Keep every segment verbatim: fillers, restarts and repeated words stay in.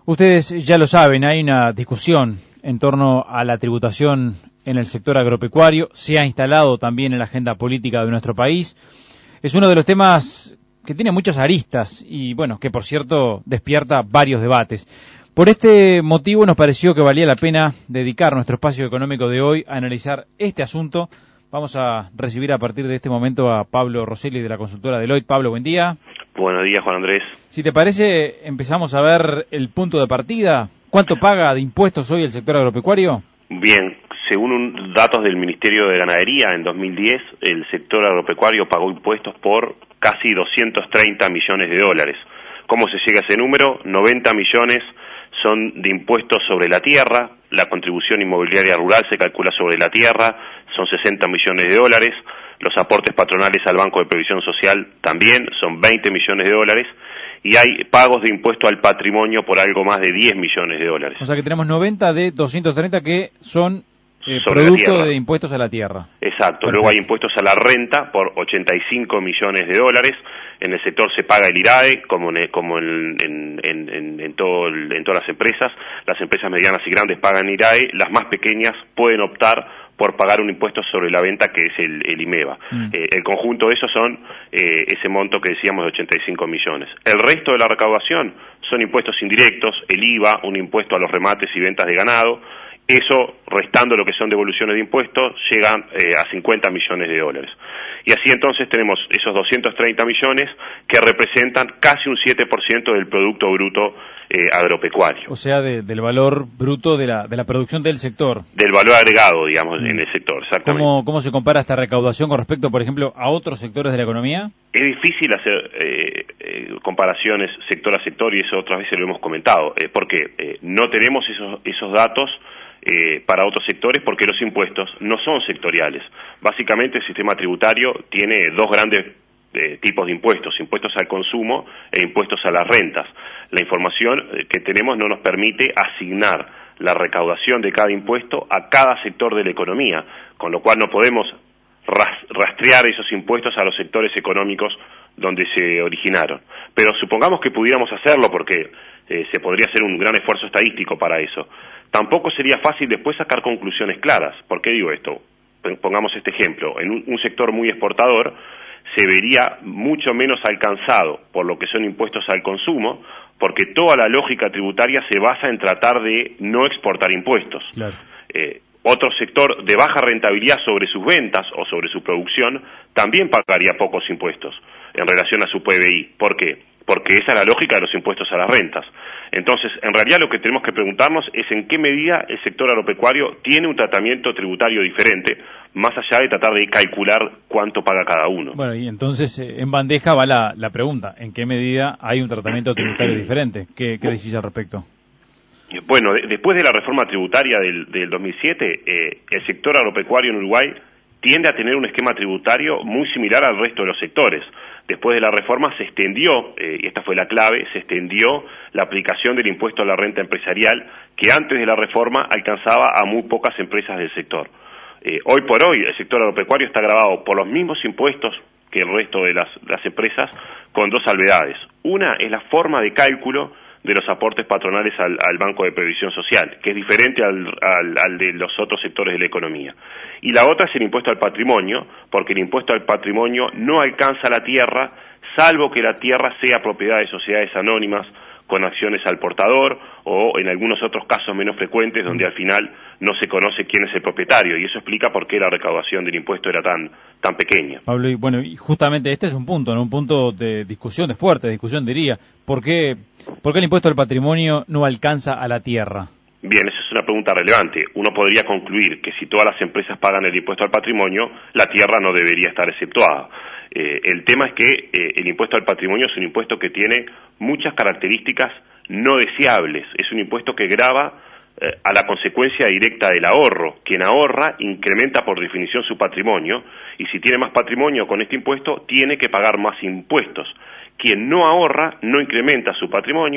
Ustedes ya lo saben, hay una discusión en torno a la tributación en el sector agropecuario, se ha instalado también en la agenda política de nuestro país. Es uno de los temas que tiene muchas aristas y, bueno, que por cierto despierta varios debates. Por este motivo nos pareció que valía la pena dedicar nuestro espacio económico de hoy a analizar este asunto. Vamos a recibir a partir de este momento a Pablo Rosselli de la consultora Deloitte. Pablo, buen día. Buenos días, Juan Andrés. Si te parece, empezamos a ver el punto de partida. ¿Cuánto paga de impuestos hoy el sector agropecuario? Bien, según un, datos del Ministerio de Ganadería, en dos mil diez el sector agropecuario pagó impuestos por casi doscientos treinta millones de dólares. ¿Cómo se llega a ese número? noventa millones son de impuestos sobre la tierra, la contribución inmobiliaria rural se calcula sobre la tierra, son sesenta millones de dólares, los aportes patronales al Banco de Previsión Social también son veinte millones de dólares, y hay pagos de impuesto al patrimonio por algo más de diez millones de dólares. O sea que tenemos noventa de doscientos treinta que son eh, producto de impuestos a la tierra. Exacto. Perfecto. Luego hay impuestos a la renta por ochenta y cinco millones de dólares. En el sector se paga el I R A E, como en, como en, en, en, en, todo el, en todas las empresas. Las empresas medianas y grandes pagan I R A E, las más pequeñas pueden optar por pagar un impuesto sobre la venta, que es el, el IMEVA. Mm. Eh, el conjunto de esos son eh, ese monto que decíamos de ochenta y cinco millones. El resto de la recaudación son impuestos indirectos, el I V A, un impuesto a los remates y ventas de ganado. Eso, restando lo que son devoluciones de impuestos, llegan eh, a cincuenta millones de dólares. Y así entonces tenemos esos doscientos treinta millones que representan casi un siete por ciento del Producto Bruto eh, agropecuario. O sea, de, del valor bruto de la, de la producción del sector. Del valor agregado, digamos, mm. en el sector, exactamente. ¿Cómo, ¿Cómo se compara esta recaudación con respecto, por ejemplo, a otros sectores de la economía? Es difícil hacer eh, eh, comparaciones sector a sector, y eso otras veces lo hemos comentado, eh, porque eh, no tenemos esos, esos datos Eh, para otros sectores, porque los impuestos no son sectoriales. Básicamente el sistema tributario tiene dos grandes eh, tipos de impuestos, impuestos al consumo e impuestos a las rentas. La información eh, que tenemos no nos permite asignar la recaudación de cada impuesto a cada sector de la economía, con lo cual no podemos rastrear esos impuestos a los sectores económicos donde se originaron. Pero supongamos que pudiéramos hacerlo, porque eh, se podría hacer un gran esfuerzo estadístico para eso. Tampoco sería fácil después sacar conclusiones claras. ¿Por qué digo esto? Pongamos este ejemplo. En un, un sector muy exportador se vería mucho menos alcanzado por lo que son impuestos al consumo, porque toda la lógica tributaria se basa en tratar de no exportar impuestos. Claro. Eh, otro sector de baja rentabilidad sobre sus ventas o sobre su producción también pagaría pocos impuestos en relación a su P B I. ¿Por qué? Porque esa es la lógica de los impuestos a las rentas. Entonces, en realidad lo que tenemos que preguntarnos es en qué medida el sector agropecuario tiene un tratamiento tributario diferente, más allá de tratar de calcular cuánto paga cada uno. Bueno, y entonces eh, en bandeja va la, la pregunta, ¿en qué medida hay un tratamiento tributario diferente? ¿Qué, qué decís al respecto? Bueno, de, después de la reforma tributaria del, del dos mil siete, eh, el sector agropecuario en Uruguay tiende a tener un esquema tributario muy similar al resto de los sectores. Después de la reforma se extendió, eh, y esta fue la clave, se extendió la aplicación del impuesto a la renta empresarial, que antes de la reforma alcanzaba a muy pocas empresas del sector. Eh, hoy por hoy el sector agropecuario está gravado por los mismos impuestos que el resto de las, las empresas, con dos salvedades. Una es la forma de cálculo de los aportes patronales al, al Banco de Previsión Social, que es diferente al, al, al de los otros sectores de la economía. Y la otra es el impuesto al patrimonio, porque el impuesto al patrimonio no alcanza la tierra, salvo que la tierra sea propiedad de sociedades anónimas con acciones al portador, o en algunos otros casos menos frecuentes, donde al final no se conoce quién es el propietario, y eso explica por qué la recaudación del impuesto era tan tan pequeña. Pablo, y bueno, y justamente este es un punto, ¿no? Un punto de discusión, de fuerte discusión, diría. ¿Por qué, por qué el impuesto al patrimonio no alcanza a la tierra? Bien, esa es una pregunta relevante. Uno podría concluir que si todas las empresas pagan el impuesto al patrimonio, la tierra no debería estar exceptuada. Eh, el tema es que eh, el impuesto al patrimonio es un impuesto que tiene muchas características no deseables. Es un impuesto que grava eh, a la consecuencia directa del ahorro. Quien ahorra incrementa por definición su patrimonio, y si tiene más patrimonio con este impuesto, tiene que pagar más impuestos. Quien no ahorra no incrementa su patrimonio,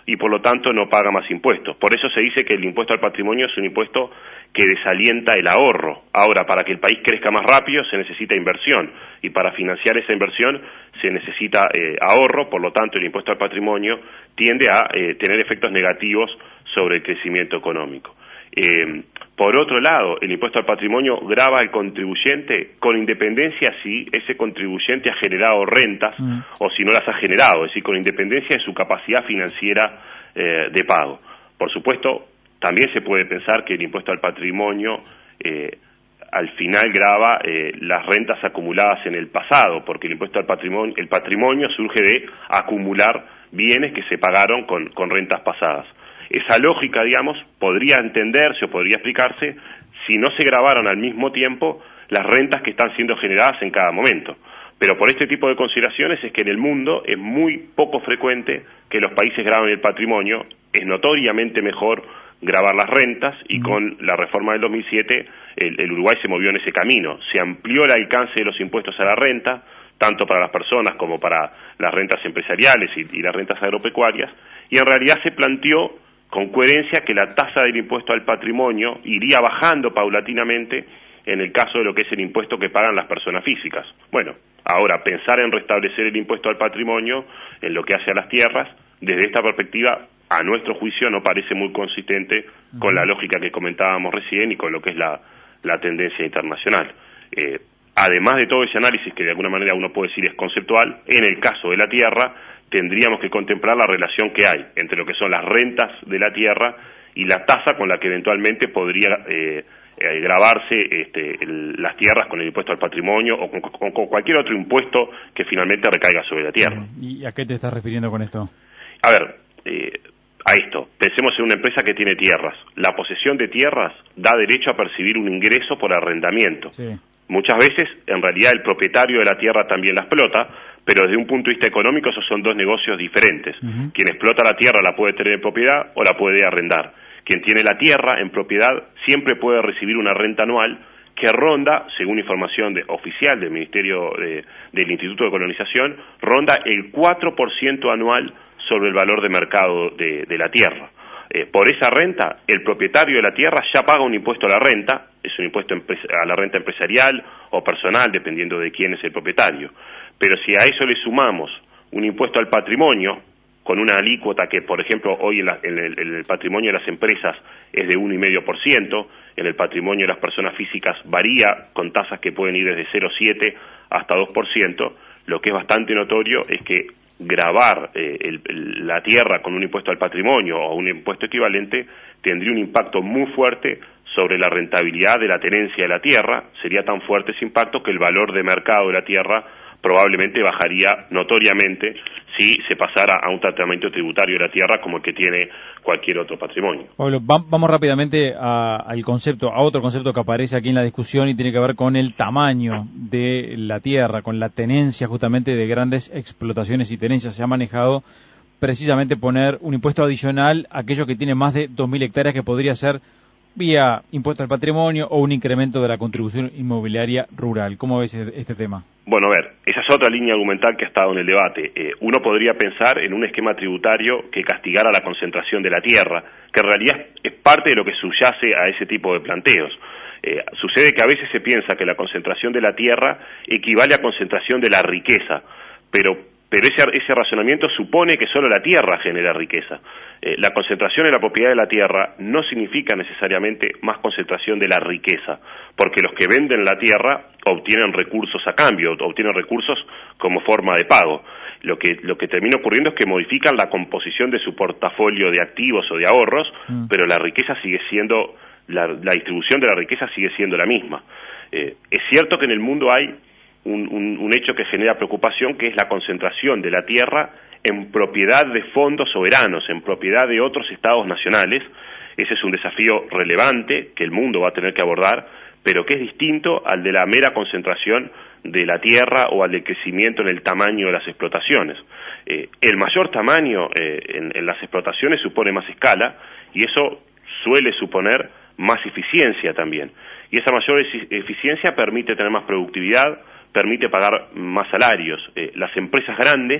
y por lo tanto no paga más impuestos. Por eso se dice que el impuesto al patrimonio es un impuesto que desalienta el ahorro. Ahora, para que el país crezca más rápido se necesita inversión, y para financiar esa inversión se necesita eh, ahorro, por lo tanto el impuesto al patrimonio tiende a eh, tener efectos negativos sobre el crecimiento económico. Eh, por otro lado, el impuesto al patrimonio grava al contribuyente con independencia si ese contribuyente ha generado rentas mm. o si no las ha generado, es decir, con independencia de su capacidad financiera eh, de pago. Por supuesto, también se puede pensar que el impuesto al patrimonio eh, al final grava eh, las rentas acumuladas en el pasado, porque el impuesto al patrimonio, el patrimonio surge de acumular bienes que se pagaron con, con rentas pasadas. Esa lógica, digamos, podría entenderse o podría explicarse si no se gravaran al mismo tiempo las rentas que están siendo generadas en cada momento. Pero por este tipo de consideraciones es que en el mundo es muy poco frecuente que los países graven el patrimonio, es notoriamente mejor gravar las rentas, y con la reforma del dos mil siete el, el Uruguay se movió en ese camino. Se amplió el alcance de los impuestos a la renta, tanto para las personas como para las rentas empresariales y, y las rentas agropecuarias, y en realidad se planteó con coherencia que la tasa del impuesto al patrimonio iría bajando paulatinamente en el caso de lo que es el impuesto que pagan las personas físicas. Bueno, ahora pensar en restablecer el impuesto al patrimonio en lo que hace a las tierras, desde esta perspectiva, a nuestro juicio no parece muy consistente con la lógica que comentábamos recién y con lo que es la, la tendencia internacional. Eh, además de todo ese análisis que de alguna manera uno puede decir es conceptual, en el caso de la tierra tendríamos que contemplar la relación que hay entre lo que son las rentas de la tierra y la tasa con la que eventualmente podría eh, eh, gravarse este, el, las tierras con el impuesto al patrimonio o con, con, con cualquier otro impuesto que finalmente recaiga sobre la tierra. ¿Y a qué te estás refiriendo con esto? A ver, eh, a esto, pensemos en una empresa que tiene tierras. La posesión de tierras da derecho a percibir un ingreso por arrendamiento. Sí. Muchas veces, en realidad, el propietario de la tierra también la explota, pero desde un punto de vista económico esos son dos negocios diferentes. Uh-huh. Quien explota la tierra la puede tener en propiedad o la puede arrendar. Quien tiene la tierra en propiedad siempre puede recibir una renta anual que ronda, según información de, oficial del Ministerio de, del Instituto de Colonización, ronda el cuatro por ciento anual sobre el valor de mercado de, de la tierra. Eh, por esa renta, el propietario de la tierra ya paga un impuesto a la renta, es un impuesto a la renta empresarial o personal, dependiendo de quién es el propietario. Pero si a eso le sumamos un impuesto al patrimonio, con una alícuota que, por ejemplo, hoy en, la, en, el, en el patrimonio de las empresas es de uno coma cinco por ciento, en el patrimonio de las personas físicas varía con tasas que pueden ir desde cero coma siete hasta dos por ciento, lo que es bastante notorio es que gravar eh, el, el, la tierra con un impuesto al patrimonio o un impuesto equivalente tendría un impacto muy fuerte sobre la rentabilidad de la tenencia de la tierra. Sería tan fuerte ese impacto que el valor de mercado de la tierra probablemente bajaría notoriamente si se pasara a un tratamiento tributario de la tierra como el que tiene cualquier otro patrimonio. Pablo, vamos rápidamente a, al concepto, a otro concepto que aparece aquí en la discusión y tiene que ver con el tamaño de la tierra, con la tenencia justamente de grandes explotaciones y tenencias. Se ha manejado precisamente poner un impuesto adicional a aquellos que tienen más de dos mil hectáreas, que podría ser vía impuesto al patrimonio o un incremento de la contribución inmobiliaria rural. ¿Cómo ves este tema? Bueno, a ver, esa es otra línea argumental que ha estado en el debate. Eh, uno podría pensar en un esquema tributario que castigara la concentración de la tierra, que en realidad es parte de lo que subyace a ese tipo de planteos. Eh, sucede que a veces se piensa que la concentración de la tierra equivale a concentración de la riqueza, pero pero ese, ese razonamiento supone que solo la tierra genera riqueza. Eh, la concentración en la propiedad de la tierra no significa necesariamente más concentración de la riqueza, porque los que venden la tierra obtienen recursos a cambio, obtienen recursos como forma de pago. Lo que, lo que termina ocurriendo es que modifican la composición de su portafolio de activos o de ahorros, mm. pero la riqueza sigue siendo, la, la distribución de la riqueza sigue siendo la misma. Eh, es cierto que en el mundo hay Un, un, un hecho que genera preocupación, que es la concentración de la tierra en propiedad de fondos soberanos, en propiedad de otros estados nacionales. Ese es un desafío relevante que el mundo va a tener que abordar, pero que es distinto al de la mera concentración de la tierra o al del crecimiento en el tamaño de las explotaciones. Eh, el mayor tamaño eh, en, en las explotaciones supone más escala, y eso suele suponer más eficiencia también. Y esa mayor eficiencia permite tener más productividad, permite pagar más salarios. Eh, las empresas grandes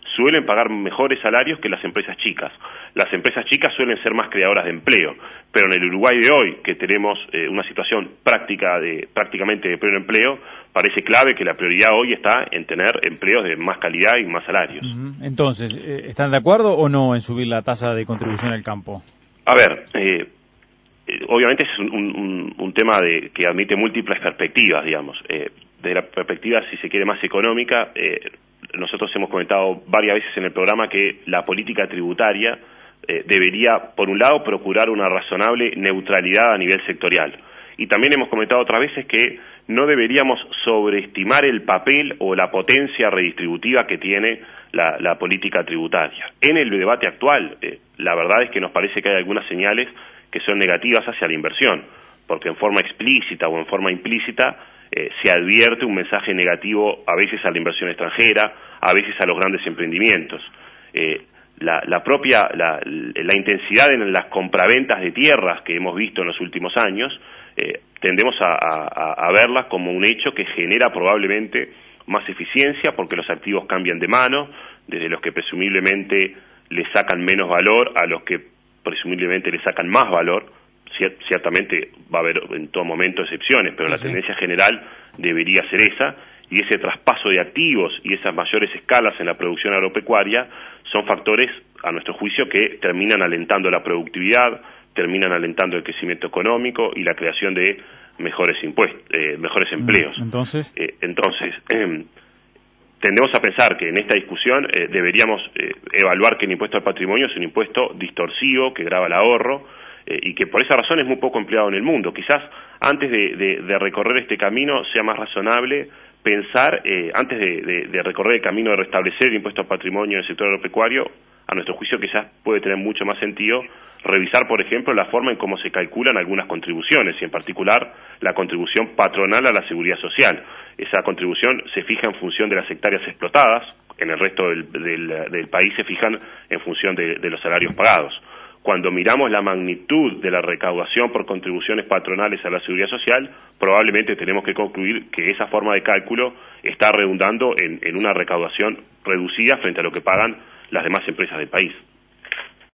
suelen pagar mejores salarios que las empresas chicas. Las empresas chicas suelen ser más creadoras de empleo, pero en el Uruguay de hoy, que tenemos eh, una situación práctica de, prácticamente de pleno empleo, parece clave que la prioridad hoy está en tener empleos de más calidad y más salarios. Entonces, ¿están de acuerdo o no en subir la tasa de contribución al campo? A ver, eh, obviamente es un, un, un tema de, que admite múltiples perspectivas, digamos. Eh, desde la perspectiva, si se quiere, más económica, eh, nosotros hemos comentado varias veces en el programa que la política tributaria eh, debería, por un lado, procurar una razonable neutralidad a nivel sectorial. Y también hemos comentado otras veces que no deberíamos sobreestimar el papel o la potencia redistributiva que tiene la, la política tributaria. En el debate actual, eh, la verdad es que nos parece que hay algunas señales que son negativas hacia la inversión, porque en forma explícita o en forma implícita eh, se advierte un mensaje negativo a veces a la inversión extranjera, a veces a los grandes emprendimientos. Eh, la, la propia, la, la intensidad en las compraventas de tierras que hemos visto en los últimos años, eh, tendemos a, a, a verlas como un hecho que genera probablemente más eficiencia porque los activos cambian de mano, desde los que presumiblemente le sacan menos valor a los que presumiblemente le sacan más valor. Cier- ciertamente va a haber en todo momento excepciones, pero sí, la sí. tendencia general debería ser esa, y ese traspaso de activos y esas mayores escalas en la producción agropecuaria son factores, a nuestro juicio, que terminan alentando la productividad, terminan alentando el crecimiento económico y la creación de mejores impuestos, eh, mejores empleos. Entonces, eh, entonces eh, tendemos a pensar que en esta discusión eh, deberíamos eh, evaluar que el impuesto al patrimonio es un impuesto distorsivo que grava el ahorro eh, y que por esa razón es muy poco empleado en el mundo. Quizás antes de, de, de recorrer este camino sea más razonable pensar, eh, antes de, de, de recorrer el camino de restablecer el impuesto al patrimonio en el sector agropecuario, a nuestro juicio quizás puede tener mucho más sentido revisar, por ejemplo, la forma en cómo se calculan algunas contribuciones, y en particular la contribución patronal a la seguridad social. Esa contribución se fija en función de las hectáreas explotadas, en el resto del, del, del país se fijan en función de, de los salarios pagados. Cuando miramos la magnitud de la recaudación por contribuciones patronales a la seguridad social, probablemente tenemos que concluir que esa forma de cálculo está redundando en, en una recaudación reducida frente a lo que pagan las demás empresas del país.